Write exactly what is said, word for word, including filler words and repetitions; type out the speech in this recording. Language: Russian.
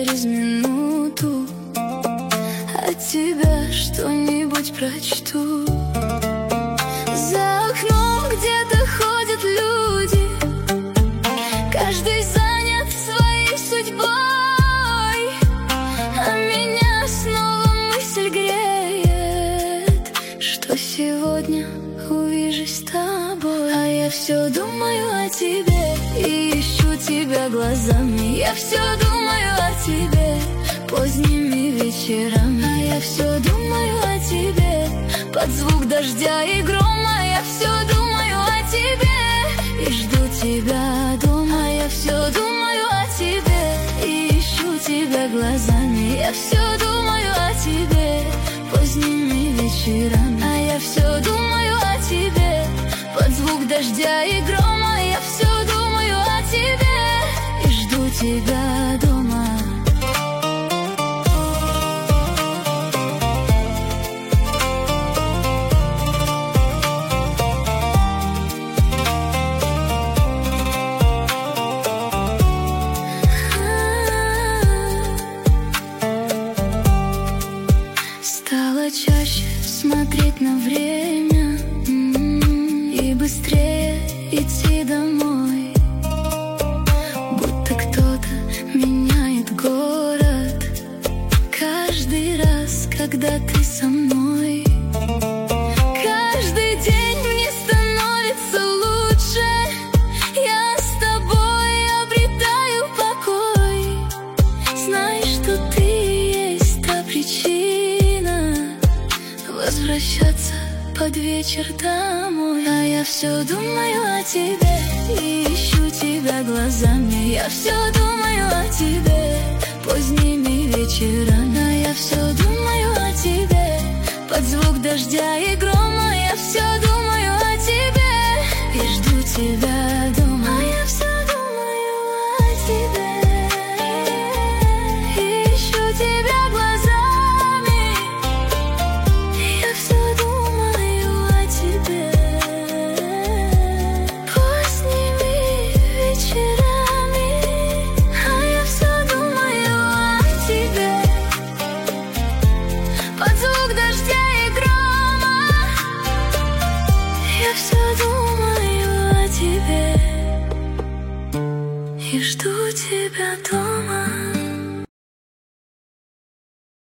через минуту от тебя что-нибудь прочту. За окном где-то ходят люди, каждый занят своей судьбой, а меня снова мысль греет, что сегодня увижусь с тобой. А я все думаю о тебе и ищу тебя глазами. Я все думаю о тебе поздними вечерами. А я все думаю о тебе под звук дождя и грома. Я все думаю о тебе и жду тебя дома. Я все думаю о тебе и ищу тебя глазами. Я все думаю о тебе поздними вечерами. А я все думаю о тебе под звук дождя и грома. Я все думаю о тебе и жду тебя дома. Стала чаще смотреть на время и быстрее идти домой, будто кто-то меняет город каждый раз, когда ты со мной. Каждый день мне становится лучше, я с тобой обретаю покой. Знай, что ты есть та причина возвращаться под вечер домой. А я все думаю о тебе и ищу тебя глазами. Я все думаю о тебе поздними вечерами. А я все думаю о тебе под звук дождя и грома. Я все думаю о тебе и жду тебя дома. А я все думаю о тебе и ищу тебя глазами. Я все думаю о тебе поздними вечерами. А я все думаю о тебе под звук дождя и грома. Я все думаю о тебе и жду тебя дома.